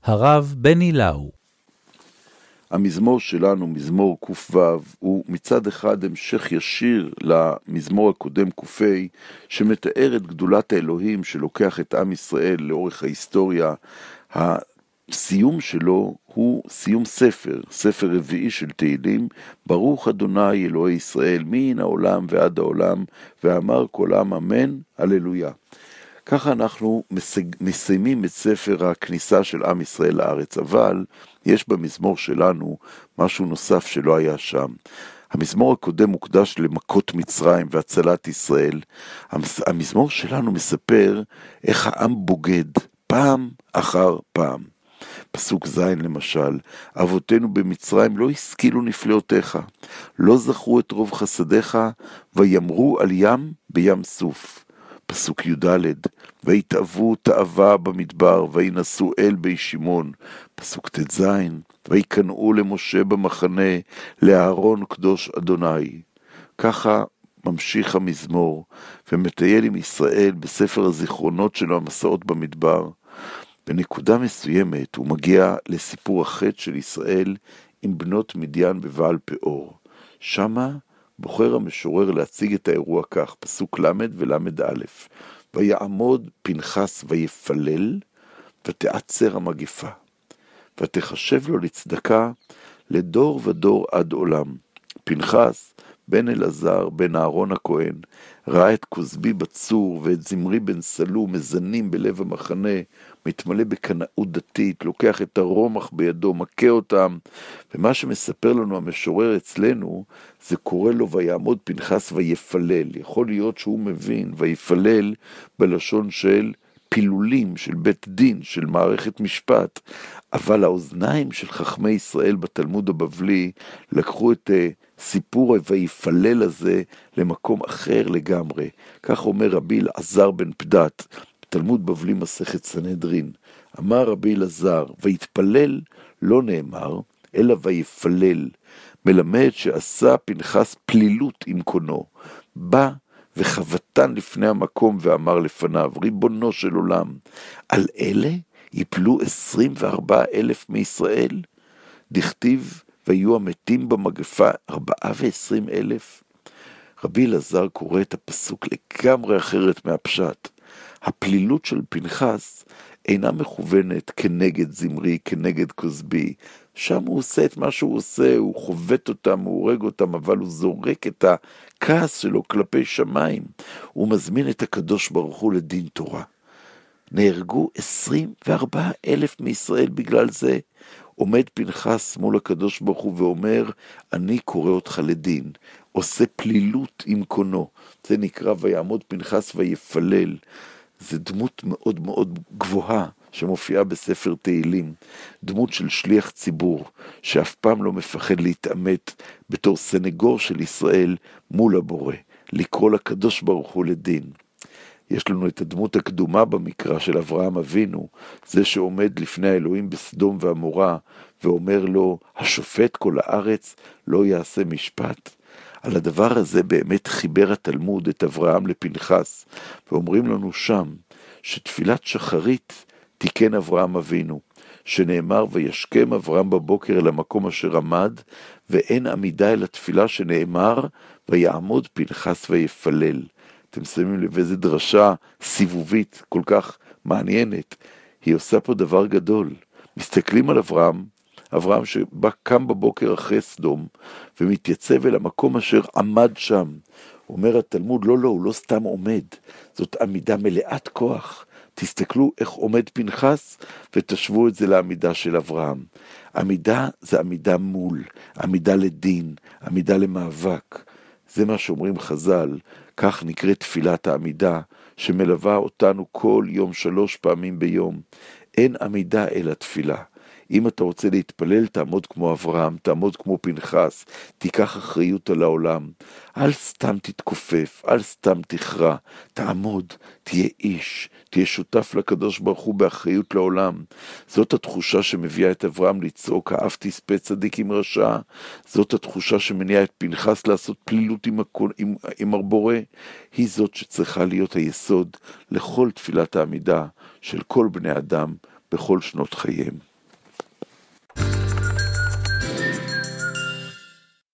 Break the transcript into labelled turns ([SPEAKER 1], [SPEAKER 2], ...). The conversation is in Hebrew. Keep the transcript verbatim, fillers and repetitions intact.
[SPEAKER 1] הרב בני לאו.
[SPEAKER 2] המזמור שלנו, מזמור ק"ו, הוא מצד אחד המשך ישיר למזמור הקודם ק"ה, שמתאר את גדולת האלוהים שלוקח את עם ישראל לאורך ההיסטוריה. הסיום שלו הוא סיום ספר, ספר רביעי של תהילים, ברוך אדוני אלוהי ישראל, מן העולם ועד העולם, ואמר כל עם אמן, הללויה. ככה אנחנו מסיימים את ספר הכניסה של עם ישראל לארץ, אבל יש במזמור שלנו משהו נוסף שלא היה שם. המזמור הקודם מוקדש למכות מצרים והצלת ישראל. המזמור שלנו מספר איך העם בוגד פעם אחר פעם. פסוק זין למשל, אבותינו במצרים לא השכילו נפלאותיך, לא זכרו את רוב חסדיך, וימרו על ים בים סוף. פסוק י"ד, ויתאבו תאווה במדבר, וינסו אל בי שמעון. פסוק ט"ז, ויקנאו למשה במחנה, לאהרון קדוש אדוני. ככה ממשיך המזמור, ומטייל עם ישראל בספר הזיכרונות שלו, המסעות במדבר. בנקודה מסוימת הוא מגיע לסיפור החטא של ישראל עם בנות מדיין בבעל פאור. שמה בוחר המשורר להציג את האירוע כך, פסוק למד ולמד א', ויעמוד פנחס ויפלל, ותעצר המגפה, ותחשב לו לצדקה לדור ודור עד עולם. פנחס, בן אלעזר, בן אהרון הכהן, ראה את כוזבי בצור ואת זמרי בן סלו מזנים בלב המחנה, מתמלא בקנאות דתית, לוקח את הרומח בידו, מכה אותם, ומה שמספר לנו המשורר אצלנו, זה קורא לו ויעמוד פנחס ויפלל. יכול להיות שהוא מבין ויפלל בלשון של פילולים, של בית דין, של מערכת משפט, אבל האוזניים של חכמי ישראל בתלמוד הבבלי לקחו את סיפור ויפלל הזה למקום אחר לגמרי. כך אומר רבי אלעזר בן פדת, תלמוד בבלי מסכת סנהדרין. אמר רבי אלעזר, ויתפלל לא נאמר, אלא ויפלל, מלמד שעשה פנחס פלילות עם קונו. בא וחבטן לפני המקום ואמר לפניו, ריבונו של עולם, על אלה יפלו עשרים וארבעה אלף מישראל? דכתיב, ויהיו המתים במגפה ארבעה ועשרים אלף? רבי אלעזר קורא את הפסוק לגמרי אחרת מהפשט. הפלילות של פנחס אינה מכוונת כנגד זמרי, כנגד כוזבי. שם הוא עושה את מה שהוא עושה, הוא חובט אותם, הוא הורג אותם, אבל הוא זורק את הכעס שלו כלפי שמיים. הוא מזמין את הקדוש ברוך הוא לדין תורה. נהרגו עשרים וארבעה אלף מישראל בגלל זה. עומד פנחס מול הקדוש ברוך הוא ואומר, אני קורא אותך לדין, עושה פלילות עם קונו. זה נקרא ויעמוד פנחס ויפלל. זה דמות מאוד מאוד גבוהה שמופיעה בספר תהילים, דמות של שליח ציבור, שאף פעם לא מפחד להתאמת בתור סנגור של ישראל מול הבורא, לקרוא לקדוש ברוך הוא לדין. יש לנו את הדמות הקדומה במקרא של אברהם אבינו, זה שעומד לפני האלוהים בסדום ועמורה, ואומר לו, השופט כל הארץ לא יעשה משפט. על הדבר הזה באמת חיבר התלמוד את אברהם לפנחס, ואומרים לנו שם, שתפילת שחרית תיקן אברהם אבינו, שנאמר וישכם אברהם בבוקר אל המקום אשר עמד, ואין עמידה אל התפילה שנאמר, ויעמוד פנחס ויפלל. אתם שמים לב איזה דרשה סיבובית כל כך מעניינת, היא עושה פה דבר גדול. מסתכלים על אברהם, אברהם שבא קם בבוקר אחרי סדום, ומתייצב אל המקום אשר עמד שם. אומר התלמוד, לא, לא, הוא לא סתם עומד, זאת עמידה מלאת כוח. תסתכלו איך עומד פנחס, ותשוו את זה לעמידה של אברהם. עמידה זה עמידה מול, עמידה לדין, עמידה למאבק. זה מה שאומרים חז"ל, כך נקראת תפילת העמידה, שמלווה אותנו כל יום שלוש פעמים ביום. אין עמידה אלא תפילה. אם אתה רוצה להתפלל, תעמוד כמו אברהם, תעמוד כמו פנחס, תיקח אחריות על העולם. אל סתם תתכופף, אל סתם תכרע, תעמוד, תהיה איש, תהיה שותף לקדוש ברוך הוא באחריות לעולם. זאת התחושה שמביאה את אברהם לצעוק, האף תספה צדיק עם רשע. זאת התחושה שמניעה את פנחס לעשות פלילות עם, עם, עם הבורא. היא זאת שצריכה להיות היסוד לכל תפילת העמידה של כל בני אדם בכל שנות חייהם.